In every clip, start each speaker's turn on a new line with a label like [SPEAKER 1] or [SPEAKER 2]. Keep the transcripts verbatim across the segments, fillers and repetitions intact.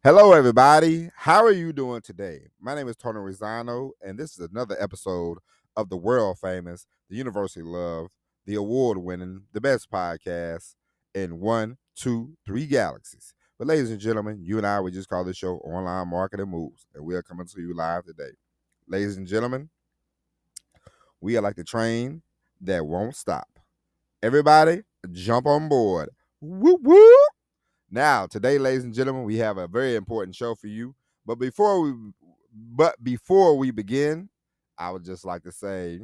[SPEAKER 1] Hello, everybody. How are you doing today? My name is Tony Rosano, and this is another episode of the world famous, the University Love, the award winning, the best podcast in one, two, three galaxies. But, ladies and gentlemen, you and I, we just call this show Online Marketing Moves, and we are coming to you live today. Ladies and gentlemen, we are like the train that won't stop. Everybody, jump on board. Woo woo! Now, today, ladies and gentlemen, we have a very important show for you. But before we but before we begin, I would just like to say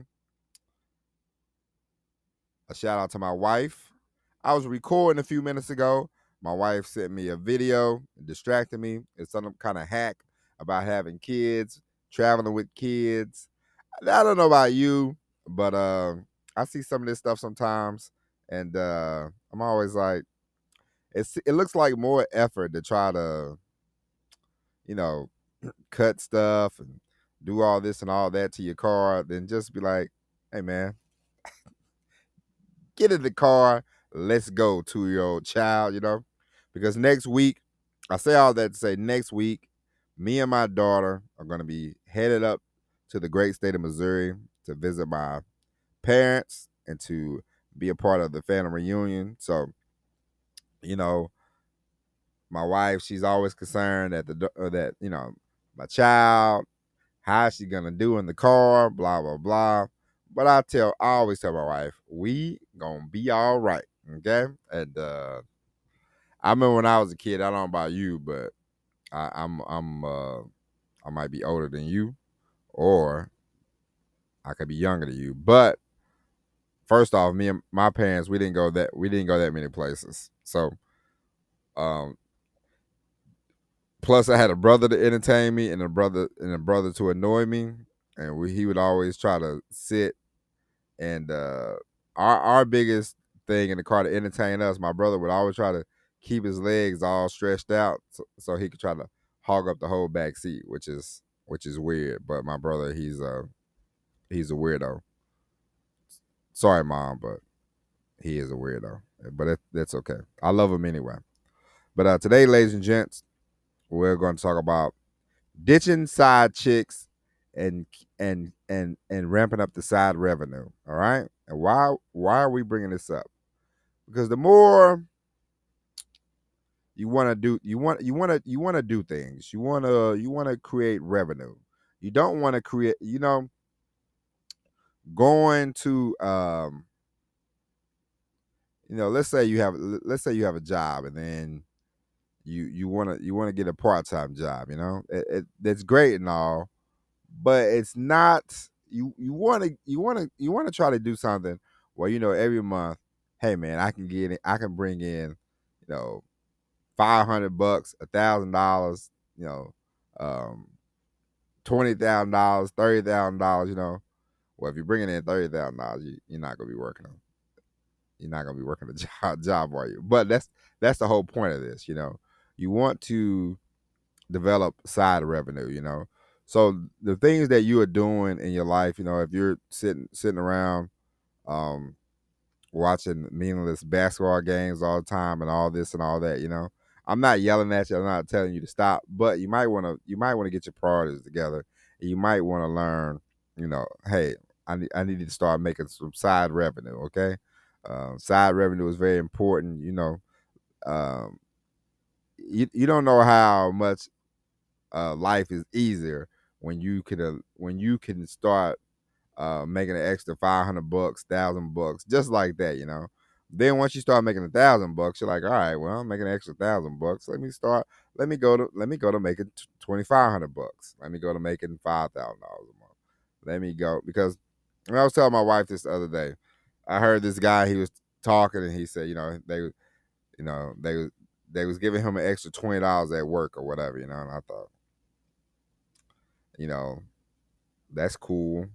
[SPEAKER 1] a shout out to my wife. I was recording a few minutes ago. My wife sent me a video, distracted me. It's some kind of hack about having kids, traveling with kids. I don't know about you, but uh, I see some of this stuff sometimes, and uh, I'm always like, it's it looks like more effort to try to, you know, cut stuff and do all this and all that to your car than just be like, hey man, get in the car, let's go, two year old child, you know? Because next week, I say all that to say next week, me and my daughter are gonna be headed up to the great state of Missouri to visit my parents and to be a part of the family reunion. So, you know, my wife, she's always concerned that the uh, that you know my child, how she gonna do in the car, blah blah blah. But I tell, I always tell my wife, we gonna be all right, okay? And uh, I remember when I was a kid. I don't know about you, but I, I'm I'm uh, I might be older than you, or I could be younger than you. But first off, me and my parents, we didn't go that we didn't go that many places. So um, plus, I had a brother to entertain me and a brother and a brother to annoy me, and we, he would always try to sit and uh, our our biggest thing in the car to entertain us. My brother would always try to keep his legs all stretched out so, so he could try to hog up the whole back seat, which is which is weird. But my brother, he's a he's a weirdo. Sorry, mom, but he is a weirdo. But it, that's okay. I love him anyway. But uh, today, ladies and gents, we're going to talk about ditching side chicks and and and and ramping up the side revenue. All right. And why why are we bringing this up? Because the more you want to do, you want you want to you want to do things. You want to you want to create revenue. You don't want to create. You know, going to um, you know, let's say you have let's say you have a job and then you you want to you want to get a part time job. You know, it, it, that's great and all, but it's not. You you want to you want to you want to try to do something where you know every month, hey man, I can get it. I can bring in, you know, five hundred bucks, a thousand dollars, you know, um, twenty thousand dollars, thirty thousand dollars. You know, well if you're bringing in thirty thousand dollars, you, you're not gonna be working on. You're not gonna be working a job, job, are you? But that's that's the whole point of this. You know, you want to develop side revenue, you know. So the things that you are doing in your life, you know, if you're sitting sitting around um watching meaningless basketball games all the time and all this and all that, you know. I'm not yelling at you, I'm not telling you to stop, but you might want to you might want to get your priorities together. And you might want to learn, you know, hey, I need I need to start making some side revenue, okay? Um, side revenue is very important, you know. Um, you, you don't know how much uh, life is easier when you can uh, when you can start uh, making an extra five hundred bucks, thousand bucks, just like that, you know. Then once you start making a thousand bucks, you're like, all right, well, I'm making an extra thousand bucks. Let me start. Let me go to let me go to making twenty five hundred bucks. Let me go to making five thousand dollars a month. Let me go because when I was telling my wife this the other day, I heard this guy. He was talking and he said, you know, they, you know, they they was giving him an extra twenty dollars at work or whatever, you know. And I thought, you know, that's cool.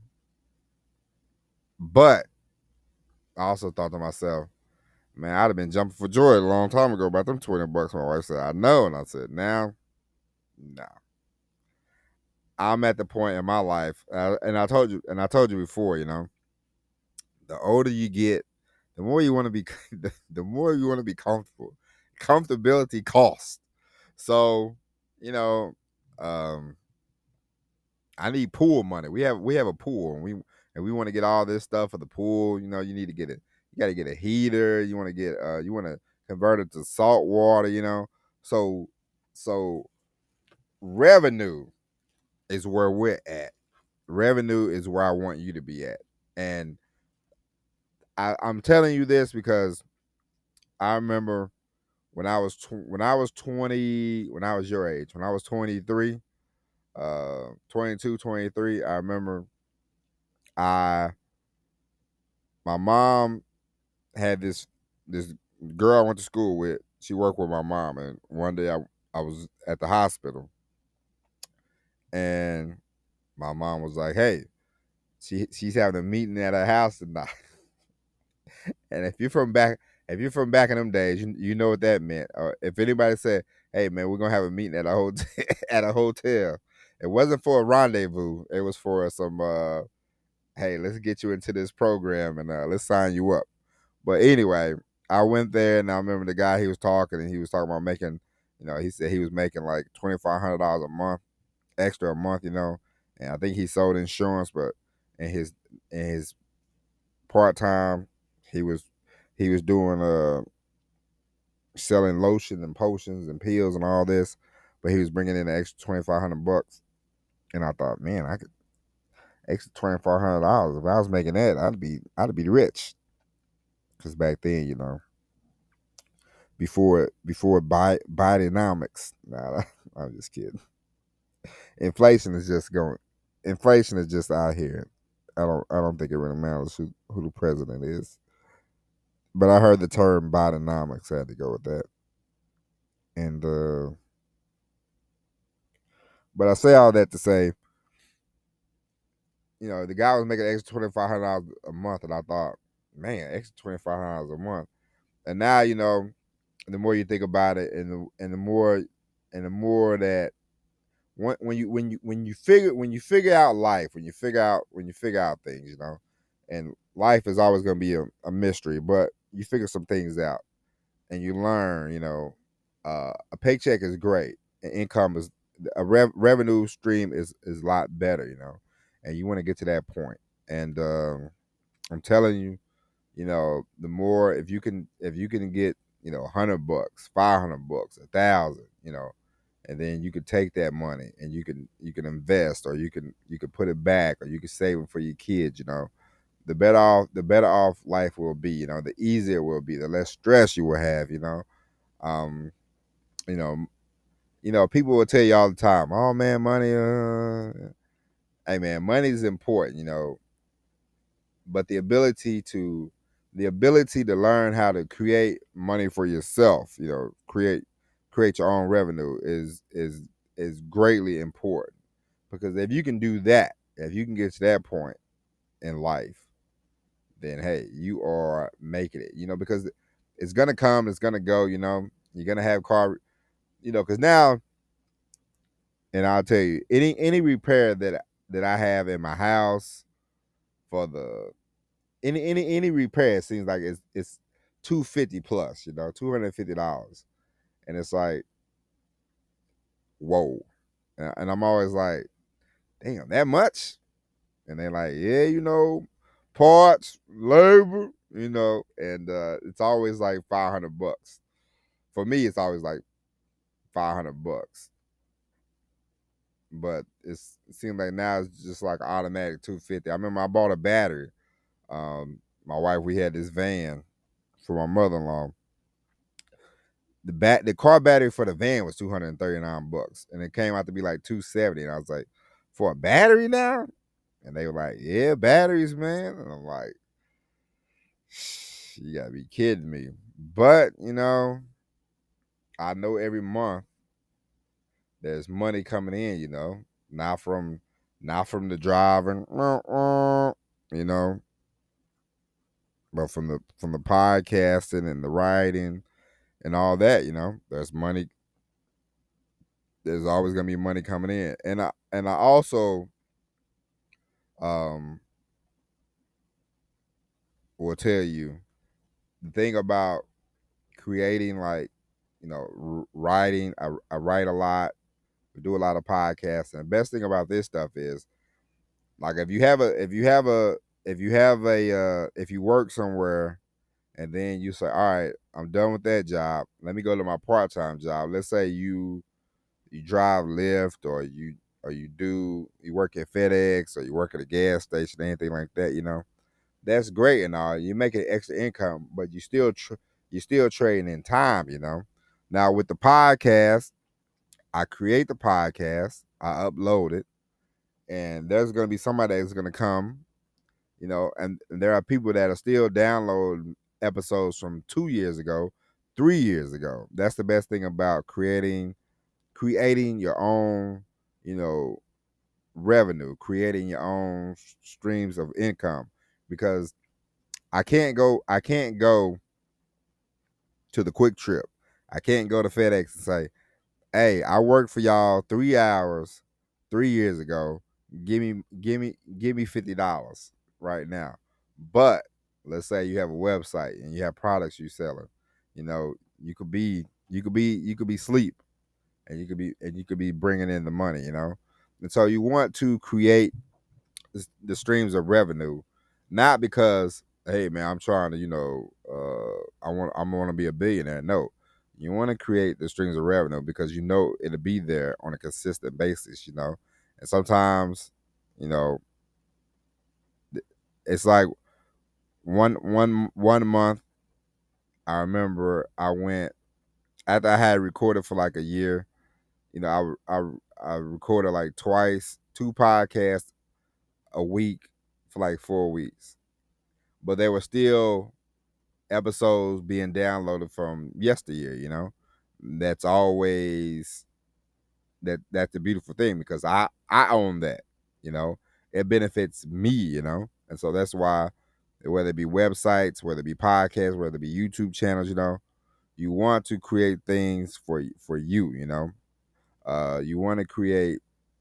[SPEAKER 1] But I also thought to myself, man, I'd have been jumping for joy a long time ago about them twenty bucks. My wife said, I know. And I said, now, no. I'm at the point in my life, uh, and I told you, and I told you before, you know, the older you get, the more you want to be, the, the more you want to be comfortable. Comfortability costs. So, you know, um, I need pool money. We have we have a pool, and we and we want to get all this stuff for the pool. You know, you need to get it. You got to get a heater. You want to get uh, you want to convert it to salt water. You know, so so revenue is where we're at. Revenue is where I want you to be at, and I, I'm telling you this because I remember when I was tw- when I was twenty, when I was your age, when I was twenty-three, uh, twenty-two, twenty-three. I remember I my mom had this this girl I went to school with. She worked with my mom, and one day I I was at the hospital, and my mom was like, "Hey, she she's having a meeting at her house tonight." And if you're from back, if you're from back in them days, you you know what that meant. Or if anybody said, "Hey man, we're gonna have a meeting at a hotel," at a hotel, it wasn't for a rendezvous. It was for some. Uh, hey, let's get you into this program and uh, let's sign you up. But anyway, I went there and I remember the guy he was talking and he was talking about making, you know, he said he was making like twenty five hundred dollars a month, extra a month, you know, and I think he sold insurance, but in his in his part time, he was he was doing uh selling lotion and potions and pills and all this, but he was bringing in an extra twenty five hundred bucks, and I thought, man, I could extra twenty five hundred dollars if I was making that, I'd be I'd be rich, because back then, you know, before before Bi- Bidenomics. Nah, I'm just kidding. Inflation is just going. Inflation is just out here. I don't. I don't think it really matters who, who the president is. But I heard the term Bidenomics. I had to go with that. And uh, but I say all that to say, you know, the guy was making extra twenty five hundred dollars a month, and I thought, man, extra twenty five hundred dollars a month. And now, you know, the more you think about it, and the and the more and the more that when, when you when you when you figure when you figure out life, when you figure out when you figure out things, you know, and life is always going to be a, a mystery, but you figure some things out and you learn. You know, uh, a paycheck is great, and income is a rev- revenue stream is is a lot better. You know, and you want to get to that point. And um, I'm telling you, you know, the more if you can if you can get, you know, a hundred bucks, five hundred bucks, a thousand, you know, and then you could take that money and you can you can invest, or you can you can put it back, or you can save it for your kids. You know, the better off the better off life will be. You know, the easier it will be, the less stress you will have. You know, um, you know, you know, people will tell you all the time, "Oh man, money." Uh, hey man, money is important. You know, but the ability to the ability to learn how to create money for yourself, you know, create create your own revenue is is is greatly important, because if you can do that, if you can get to that point in life, then hey, you are making it, you know, because it's gonna come, it's gonna go, you know, you're gonna have car, you know, because now, and I'll tell you, any any repair that that I have in my house for the any any any repair seems like it's it's two fifty plus, you know, two hundred fifty dollars, and it's like whoa, and, and I'm always like, damn, that much? And they're like, yeah, you know, parts, labor, you know, and uh, it's always like five hundred bucks. For me, it's always like five hundred bucks, but it's, it seems like now it's just like automatic two fifty. I remember I bought a battery. Um, my wife, we had this van for my mother in law. The bat the car battery for the van was two hundred and thirty nine bucks, and it came out to be like two seventy. And I was like, for a battery now? And they were like, yeah, batteries, man. And I'm like, you gotta be kidding me. But you know, I know every month there's money coming in. You know, not from not from the driving, you know, but from the from the podcasting and the writing and all that. You know, there's money there's always gonna be money coming in. And I and I also um will tell you the thing about creating, like, you know, r- writing. I, I write a lot. We do a lot of podcasts. And the best thing about this stuff is, like, if you have a if you have a if you have a uh if you work somewhere and then you say, all right, I'm done with that job. Let me go to my part-time job. Let's say you you drive Lyft, or you or you do you work at FedEx, or you work at a gas station, anything like that, you know. That's great and all. You're making extra income, but you still tr- you still trading in time, you know. Now with the podcast, I create the podcast, I upload it, and there's gonna be somebody that's gonna come, you know, and, and there are people that are still downloading episodes from two years ago, three years ago. That's the best thing about creating creating your own, you know, revenue, creating your own s- streams of income. Because I can't go I can't go to the Quick Trip. I can't go to FedEx and say, "Hey, I worked for y'all three hours three years ago. Give me give me give me fifty dollars right now." But let's say you have a website and you have products you selling. You know, you could be you could be you could be sleep, and you could be and you could be bringing in the money, you know. And so you want to create the streams of revenue, not because, hey man, I'm trying to, you know, uh, I want I want to be a billionaire. No, you want to create the streams of revenue because you know it'll be there on a consistent basis, you know. And sometimes, you know, it's like one one one month. I remember I went after I had recorded for like a year. You know, I I I recorded like twice, two podcasts a week for like four weeks, but they were still episodes being downloaded from yesteryear, you know. That's always that that's the beautiful thing because I I own that, you know. It benefits me, you know. And so that's why, whether it be websites, whether it be podcasts, whether it be YouTube channels, you know, you want to create things for for you, you know. Uh you want to create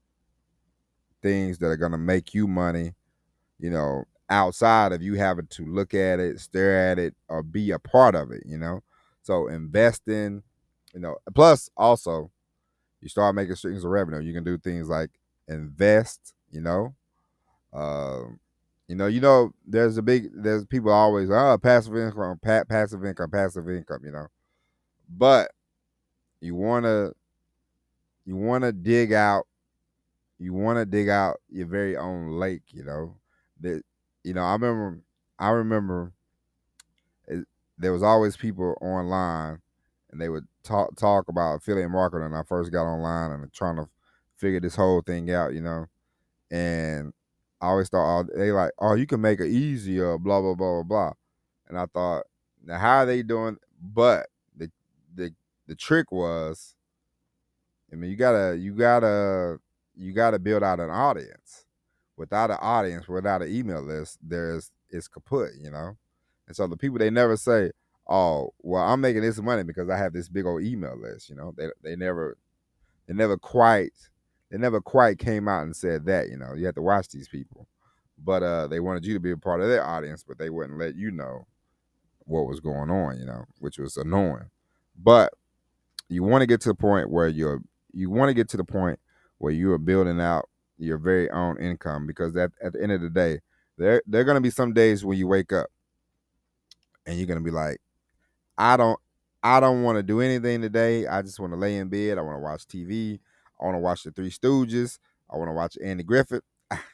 [SPEAKER 1] things that are going to make you money, you know, outside of you having to look at it, stare at it, or be a part of it, you know. So investing, you know, plus also you start making streams of revenue. You can do things like invest, you know. Um, you know, you know, there's a big there's people always, oh, passive income, pa- passive income, passive income, you know. But you wanna you wanna dig out you wanna dig out your very own lake, you know. That you know, I remember I remember it, there was always people online, and they would talk talk about affiliate marketing. When I first got online and trying to figure this whole thing out, you know, and I always thought, oh, they like, oh, you can make it easier, blah blah blah blah blah, and I thought, now how are they doing? But the the the trick was, I mean, you gotta you gotta you gotta build out an audience. Without an audience, without an email list, there's it's kaput, you know. And so the people, they never say, "Oh, well, I'm making this money because I have this big old email list." You know, they they never they never quite they never quite came out and said that. You know, you have to watch these people, but uh, they wanted you to be a part of their audience, but they wouldn't let you know what was going on. You know, which was annoying. But you want to get to the point where you're you want to get to the point where you are building out your very own income, because at, at the end of the day, there there are going to be some days when you wake up and you're going to be like, I don't I don't want to do anything today. I just want to lay in bed. I want to watch T V. I want to watch the Three Stooges. I want to watch Andy Griffith.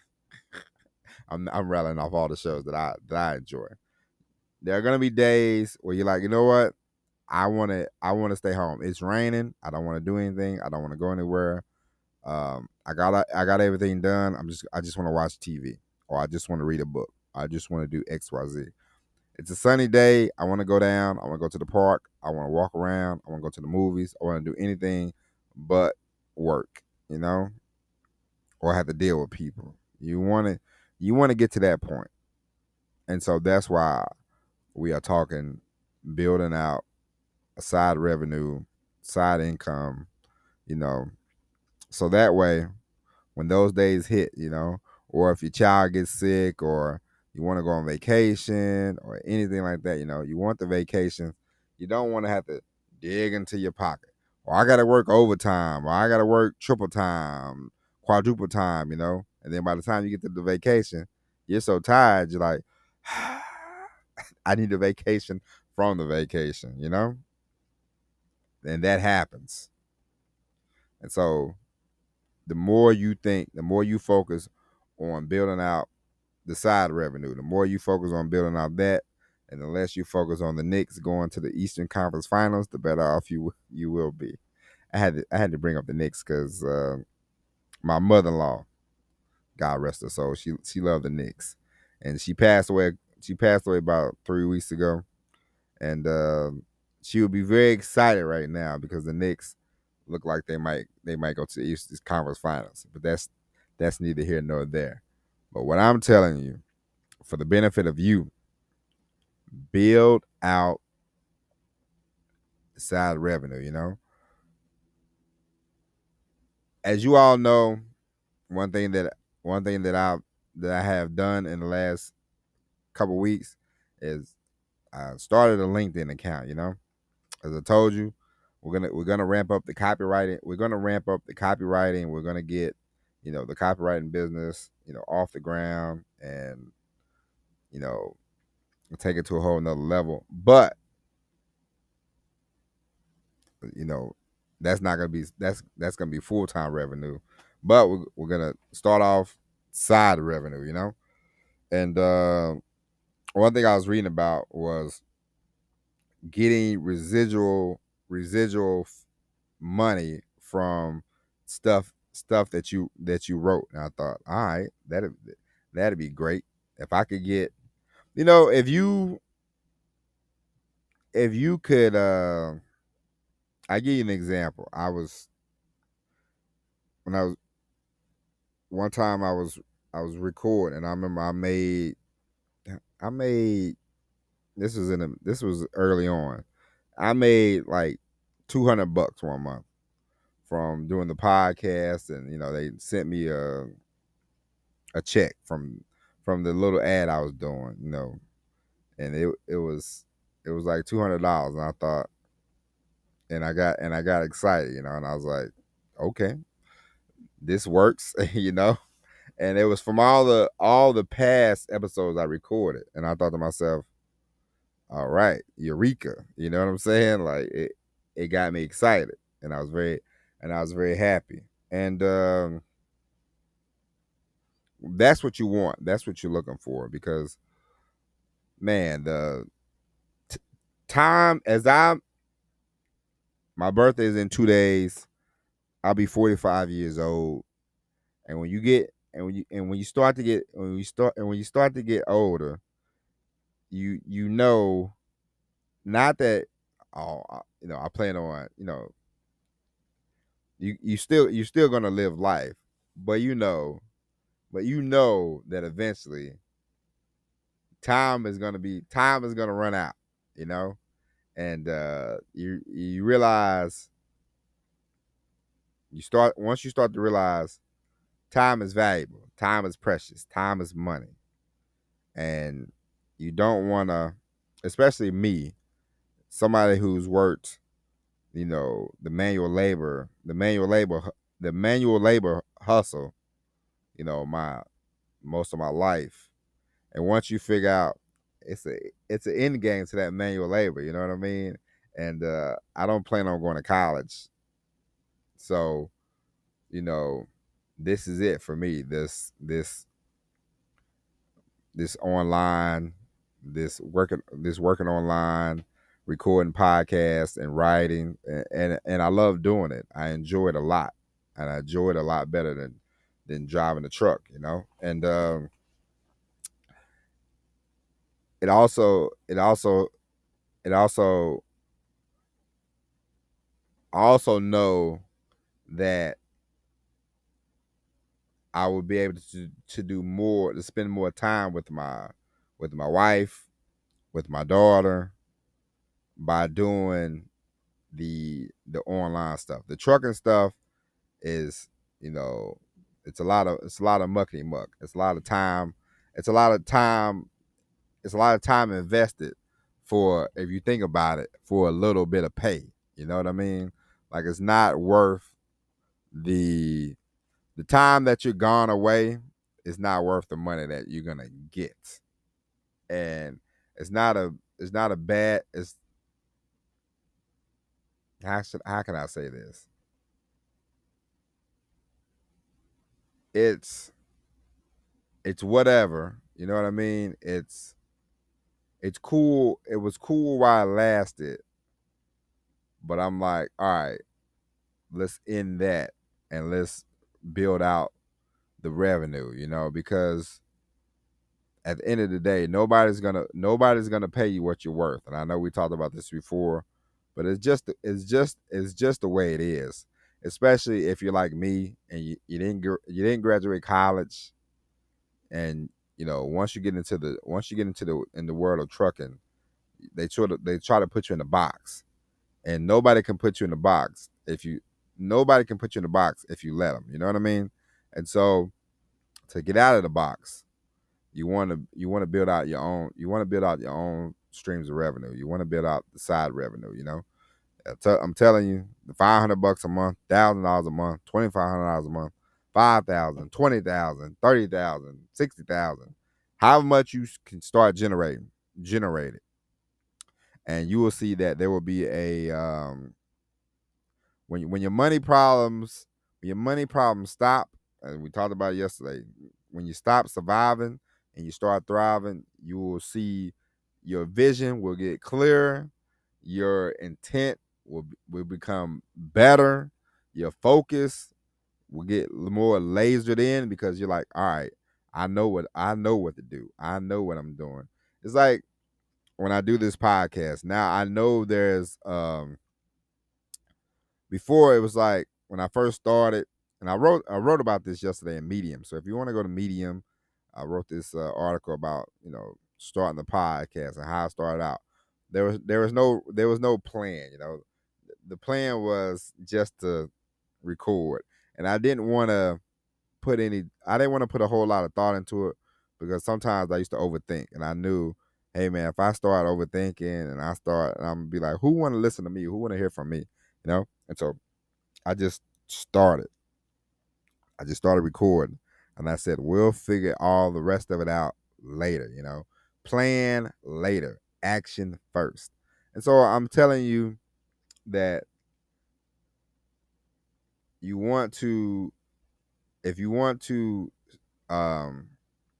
[SPEAKER 1] I'm I'm rattling off all the shows that I that I enjoy. There are gonna be days where you're like, you know what? I wanna I wanna stay home. It's raining. I don't want to do anything. I don't want to go anywhere. Um, I got I got everything done. I'm just I just want to watch T V, or I just want to read a book. I just want to do X Y Z. It's a sunny day. I want to go down. I want to go to the park. I want to walk around. I want to go to the movies. I want to do anything but work, you know, or have to deal with people. You want to, you want to get to that point, and so that's why we are talking building out a side revenue, side income, you know, so that way when those days hit, you know, or if your child gets sick, or you want to go on vacation or anything like that, you know, you want the vacation. You don't want to have to dig into your pocket. or I gotta work overtime, or I gotta work triple time, quadruple time, you know. And then by the time you get to the vacation, you're so tired, you're like, I need a vacation from the vacation, you know? And that happens. And so the more you think, the more you focus on building out the side revenue, the more you focus on building out that, and the less you focus on the Knicks going to the Eastern Conference Finals, the better off you you will be. I had to, I had to bring up the Knicks because uh, my mother-in-law, God rest her soul, she she loved the Knicks, and she passed away. She passed away about three weeks ago, and uh, she would be very excited right now because the Knicks look like they might they might go to the Eastern Conference Finals. But that's that's neither here nor there. But what I'm telling you, for the benefit of you, build out the side revenue. You know, as you all know, one thing that one thing that I that I have done in the last couple weeks is I started a LinkedIn account. You know, as I told you, we're gonna we're gonna ramp up the copywriting. We're gonna ramp up the copywriting. We're gonna get, you know, the copywriting business, you know, off the ground, and, you know, take it to a whole nother level. But, you know, that's not gonna be that's that's gonna be full time revenue. But we're, we're gonna start off side revenue, you know. And uh, one thing I was reading about was getting residual residual money from stuff stuff that you that you wrote. And I thought, all right, that'd that'd be great if I could get, you know, if you if you could. Uh, I give you an example. I was when I was one time I was I was recording, and I remember I made I made this was in a, this was early on. I made like two hundred bucks one month from doing the podcast, and you know they sent me a a check from from the little ad I was doing, you know, and it it was it was like two hundred dollars, and I thought, and I got and I got excited, you know, and I was like, okay, this works, you know, and it was from all the all the past episodes I recorded, and I thought to myself, all right, eureka, you know what I'm saying? Like it it got me excited, and I was very and I was very happy, and um, that's what you want. That's what you're looking for because man, the t- time as I'm my birthday is in two days. I'll be forty-five years old, and when you get and when you and when you start to get when you start and when you start to get older, you you know, not that oh I- you know I plan on, you know, you you still you're still gonna live life, but you know but you know that eventually time is gonna be time is gonna run out, you know, and uh, you you realize you start once you start to realize time is valuable, time is precious, time is money, and you don't want to, especially me, somebody who's worked, you know, the manual labor, the manual labor, the manual labor hustle, you know, my most of my life, and once you figure out it's a it's an end game to that manual labor, you know what I mean? And uh, I don't plan on going to college, so you know, this is it for me. This this this online, this working this working online, recording podcasts and writing, and, and and I love doing it. I enjoy it a lot, and I enjoy it a lot better than than driving the truck, you know. And um, it also it also it also I also know that I will be able to to do more, to spend more time with my with my wife, with my daughter, by doing the the online stuff. The trucking stuff is, you know, it's a lot of it's a lot of muckety muck. It's a lot of time. It's a lot of time. It's a lot of time invested for, if you think about it, for a little bit of pay. You know what I mean? Like it's not worth the the time that you're gone away is not worth the money that you're gonna get. And it's not a it's not a bad it's how should how can I say this? It's it's whatever. You know what I mean? It's it's cool. It was cool while it lasted, but I'm like, all right, let's end that and let's build out the revenue, you know, because at the end of the day, nobody's gonna nobody's gonna pay you what you're worth. And I know we talked about this before, but it's just it's just it's just the way it is. Especially if you're like me and you, you didn't gr- you didn't graduate college, and you know once you get into the once you get into the in the world of trucking, they try to they try to put you in a box, and nobody can put you in the box if you nobody can put you in the box if you let them. You know what I mean? And so to get out of the box, you want to you want to build out your own you want to build out your own streams of revenue. You want to build out the side revenue. You know, I te- I'm telling you, the five hundred bucks a month, thousand dollars a month, twenty five hundred dollars a month, five thousand, twenty thousand, thirty thousand, sixty thousand, how much you can start generating, generate it, and you will see that there will be a um, when you, when your money problems when your money problems stop, and we talked about it yesterday, when you stop surviving and you start thriving, you will see your vision will get clearer, your intent will will become better, your focus will get more lasered in because you're like, all right, I know what I know what to do. I know what I'm doing. It's like when I do this podcast, now I know there's um before it was like when I first started, and I wrote I wrote about this yesterday in Medium. So if you want to go to Medium, I wrote this uh, article about you know starting the podcast and how I started out. There was there was no there was no plan. You know, the plan was just to record, and I didn't want to put any. I didn't want to put a whole lot of thought into it because sometimes I used to overthink, and I knew, hey man, if I start overthinking and I start, and I'm gonna be like, who want to listen to me? Who want to hear from me? You know, and so I just started. I just started recording, and I said, we'll figure all the rest of it out later. You know, plan later, action first. And so I'm telling you that you want to, if you want to, um,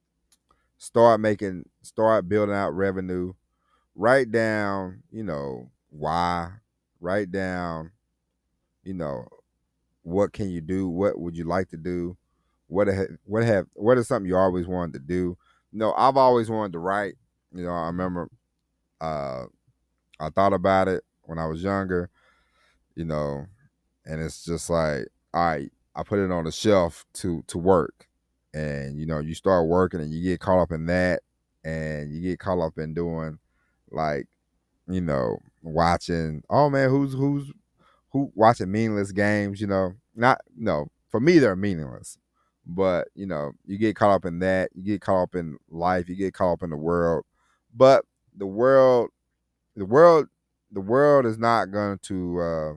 [SPEAKER 1] start making, start building out revenue, write down, you know, why, write down, you know, what can you do? What would you like to do? What have, what have what is something you always wanted to do? You know, I've always wanted to write. You know, I remember uh, I thought about it when I was younger. You know, and it's just like, all right, I put it on the shelf to to work, and you know, you start working and you get caught up in that, and you get caught up in doing like, you know, watching. Oh man, who's who's who watching meaningless games, you know. Not no, for me they're meaningless. But, you know, you get caught up in that, you get caught up in life, you get caught up in the world. But the world the world the world is not going to uh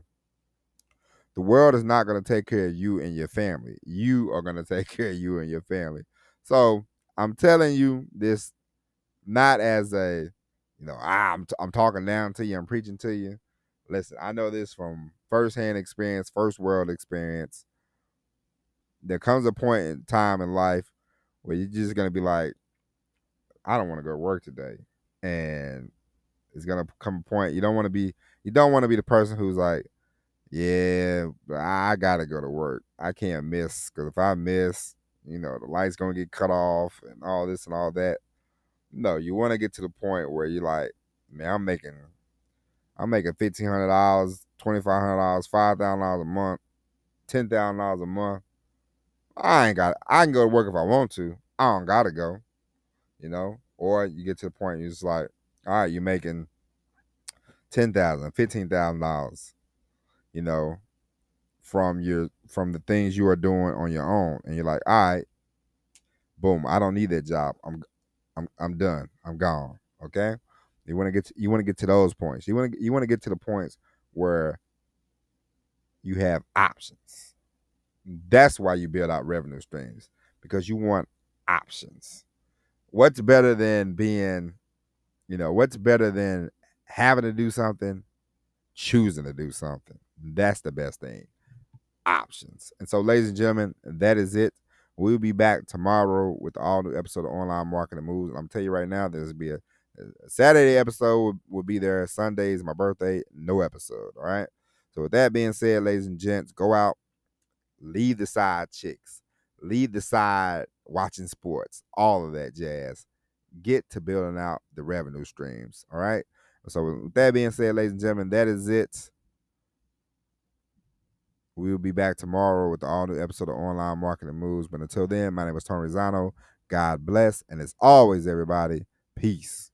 [SPEAKER 1] the world is not going to take care of you and your family. You are going to take care of you and your family. So, I'm telling you this not as a, you know, ah, I'm, t- I'm talking down to you, I'm preaching to you. Listen, I know this from firsthand experience, first world experience. There comes a point in time in life where you're just gonna be like, I don't want to go to work today, and it's gonna come a point you don't want to be, you don't want to be the person who's like, yeah, I gotta go to work. I can't miss because if I miss, you know, the light's gonna get cut off and all this and all that. No, you want to get to the point where you're like, man, I'm making I'm making fifteen hundred dollars, twenty five hundred dollars, five thousand dollars a month, ten thousand dollars a month. I ain't got. I can go to work if I want to. I don't gotta go. You know. Or you get to the point you're just like, all right, you're making ten thousand, fifteen thousand dollars. You know, from your from the things you are doing on your own, and you're like, all right, boom, I don't need that job. I'm I'm I'm done. I'm gone. Okay. You want to get to, you want to get to those points. You want to you want to get to the points where you have options. That's why you build out revenue streams, because you want options. What's better than being, you know, what's better than having to do something, choosing to do something? That's the best thing. Options. And so, ladies and gentlemen, that is it. We'll be back tomorrow with all new episode of Online Marketing Moves. And I'm telling you right now, there's be a, a Saturday episode will, will be there. Sundays, my birthday, no episode. All right. So with that being said, ladies and gents, go out, leave the side chicks, leave the side watching sports, all of that jazz. Get to building out the revenue streams. All right. So with that being said, ladies and gentlemen, that is it. We will be back tomorrow with the all new episode of Online Marketing Moves. But until then, my name is Tony Rizzano. God bless. And as always, everybody, peace.